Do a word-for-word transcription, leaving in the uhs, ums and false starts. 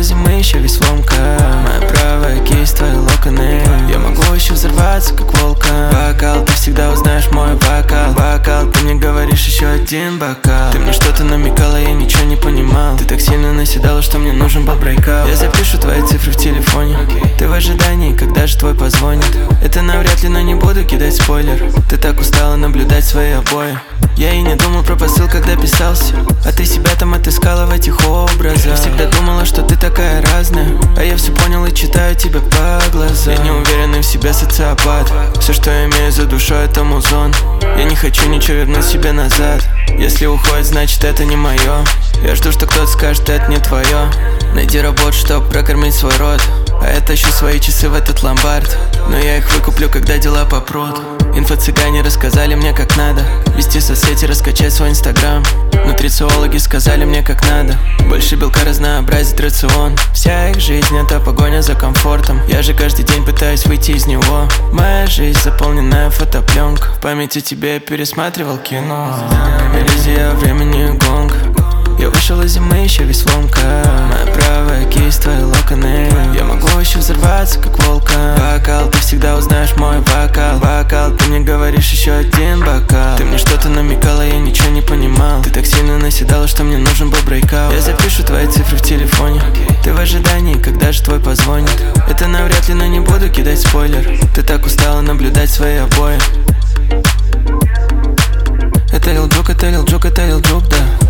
из зимы еще весь в ломках. Моя правая кисть, твои локоны. Я могу еще взорваться, как вулкан. Бокал, ты всегда узнаешь мой вокал. Бокал, ты мне говоришь еще один бокал. Ты мне что-то намекала, я ничего не понимал. Ты так сильно наседала, что мне нужен был брейкаут. Я запишу твои цифры в телефоне. Ты в ожидании, когда же твой позвонит. Это навряд ли, но не буду кидать спойлер. Ты так устала наблюдать свои обои. Я и не думал про посыл, когда писался. А ты себя там отыскала в этих образах. Я всегда думала, что ты такая разная. А я все понял и читаю тебя по глазам. Я не уверенный в себе социопат. Все, что я имею за душой, это музон. Я не хочу ничего вернуть себе назад. Если уходит, значит это не мое. Я жду, что кто-то скажет, это не твое. Найди работу, чтоб прокормить свой род. А я тащу свои часы в этот ломбард. Но я их выкуплю, когда дела попрут. Инфо-цыгане рассказали мне, как надо вести соцсети, раскачать свой инстаграм. Нутрициологи сказали мне, как надо больше белка разнообразить рацион. Вся их жизнь — это погоня за комфортом. Я же каждый день пытаюсь выйти из него. Моя жизнь — заполненная фотопленка. В памяти тебе пересматривал кино. Иллюзия времени гонг. Я вышел из зимы еще весь в ломках. Моя правая кисть, твои локоны. Я могу еще взорваться, как вулкан. Бокал, ты всегда узнаешь мой вокал. Бокал, ты мне говоришь еще один бокал. Ты мне что-то намекала, я ничего не понимал. Ты так сильно наседала, что мне нужен был брейкаут. Я запишу твои цифры в телефоне. Ты в ожидании, когда же твой позвонит. Это навряд ли, но не буду кидать спойлер. Ты так устала наблюдать свои обои. Это Lil Juke, это Lil Juke, это Lil Juke, да.